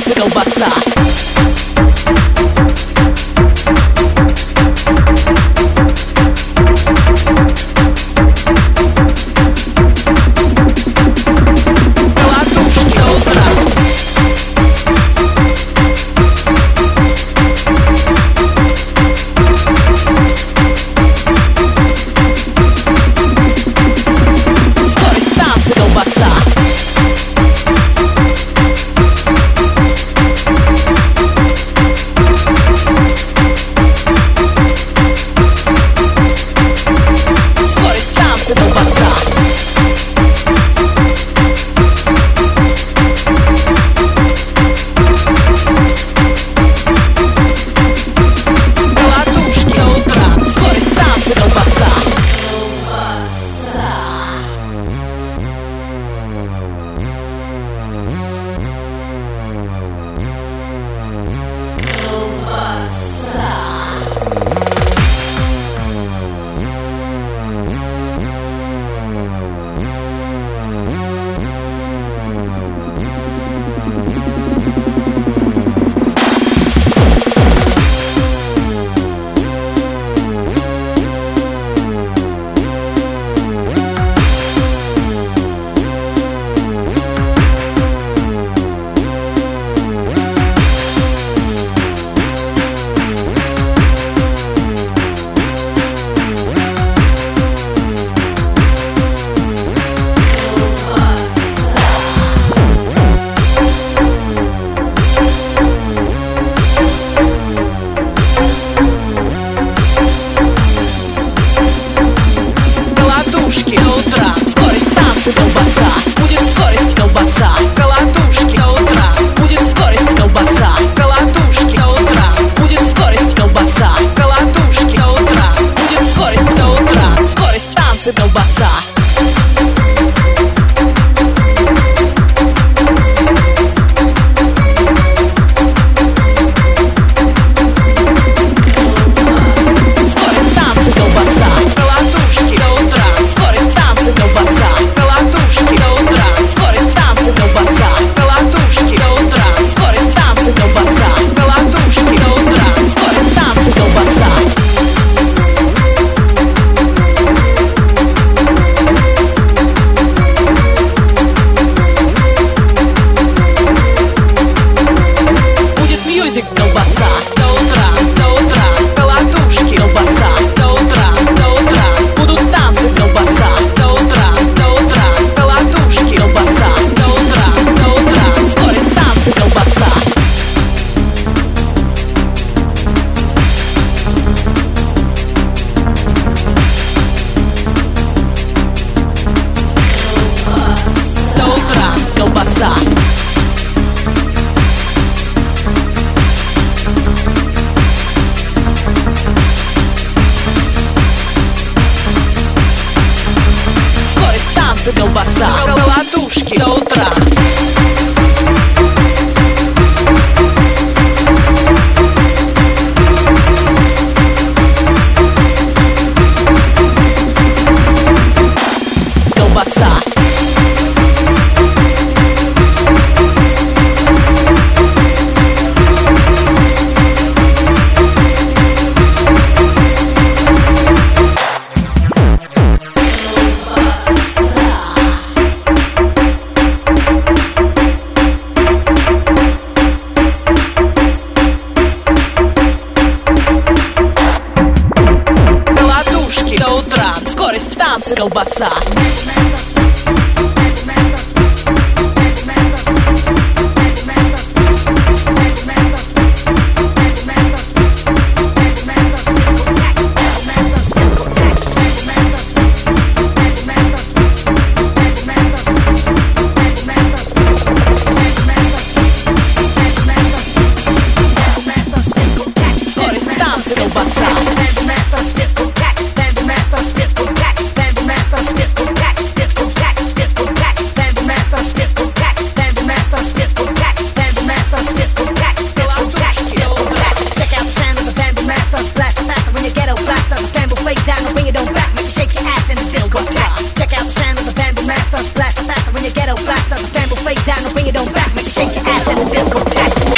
танцы, колбаса. Колбаса. Скорость танцы, колбаса. Колотушки до утра. Скорость танцы, колбаса. Колотушки до утра. Скорость танцы, колбаса. Колотушки до утра. Скорость танцы, колбаса. Колотушки до утра. Скорость танцы, колбаса. Колбаса до утра, колотушки, колбаса до утра, будут танцы, колбаса до утра, колотушки, колбаса до утра, скорость танцы, колбаса. До утра, колбаса. Колбаса, колотушки до утра. Колбаса. Скорость танцы, колбаса. Скорость танцы, колбаса. Blast faster when you ghetto blast. The fan will fade down and bring it on back. Make you shake your ass and the disco.